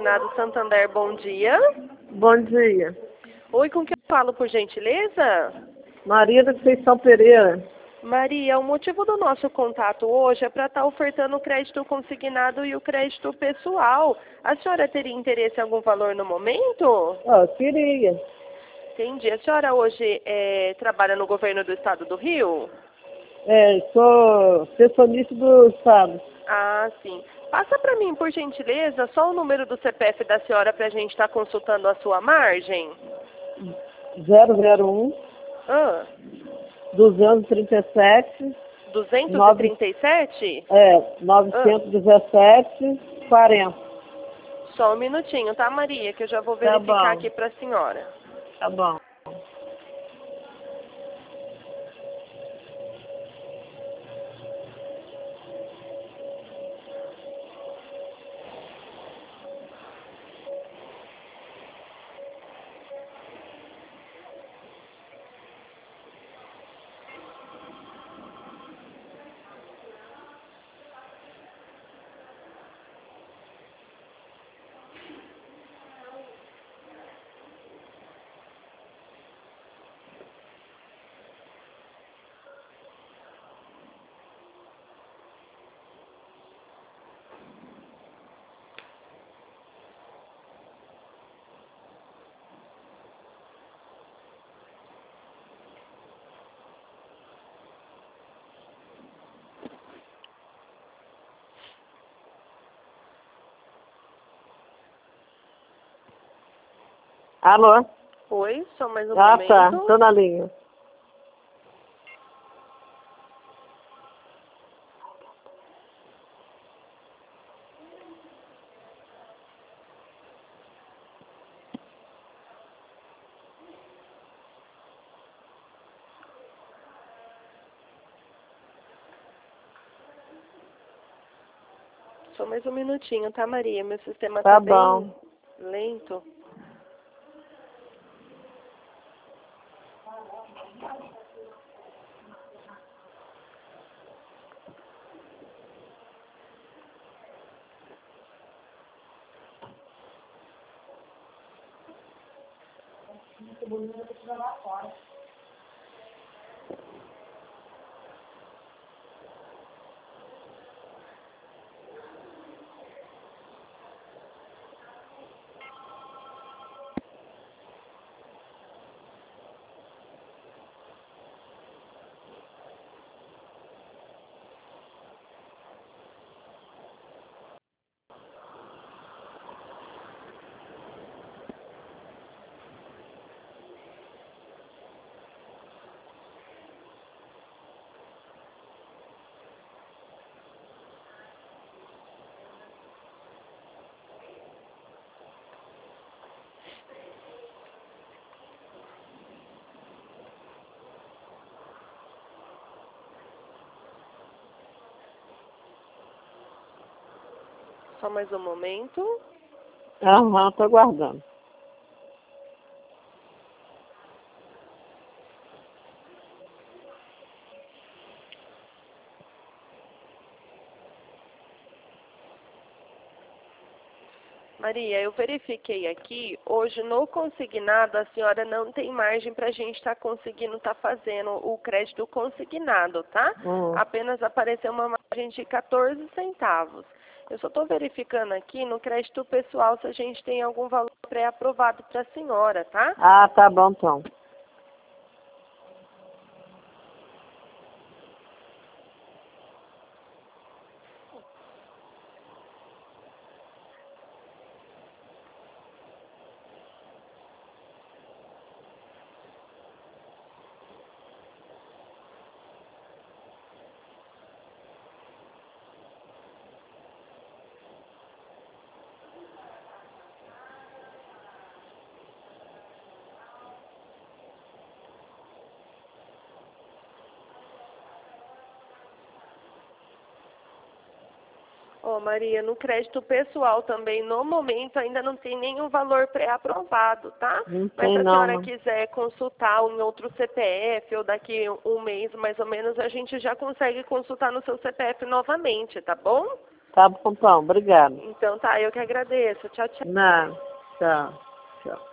Consignado Santander, bom dia. Bom dia. Oi, com quem eu falo, por gentileza? Maria da Conceição Pereira. Maria, o motivo do nosso contato hoje é para estar ofertando o crédito consignado e o crédito pessoal. A senhora teria interesse em algum valor no momento? Queria. Entendi. A senhora hoje trabalha no governo do estado do Rio? Sou pensionista do Estado. Ah, sim. Passa para mim, por gentileza, só o número do CPF da senhora para a gente estar consultando a sua margem. 001 Ah, 237 237? 917 40. Só um minutinho, tá, Maria? Que eu já vou Tá verificar bom. aqui para a senhora. Tá bom. Alô? Oi, só mais um Ah, momento. tá. Tô na linha. Só mais um minutinho, tá, Maria? Meu sistema Tá tá bom. bem lento. Só mais um momento. Aham, tô aguardando. Maria, eu verifiquei aqui, hoje no consignado a senhora não tem margem para a gente estar conseguindo estar fazendo o crédito consignado, tá? Apenas apareceu uma margem de 14 centavos. Eu só estou verificando aqui no crédito pessoal se a gente tem algum valor pré-aprovado para a senhora, tá? Ah, tá bom então. Ô, Maria, no crédito pessoal também, no momento, ainda não tem nenhum valor pré-aprovado, tá? Não Mas tem se a não, senhora mano. quiser consultar em outro CPF, ou daqui um mês mais ou menos, a gente já consegue consultar no seu CPF novamente, tá bom? Tá bom, então. Obrigada. Então tá, eu que agradeço. Tchau, tchau. Não. Tchau. Tchau.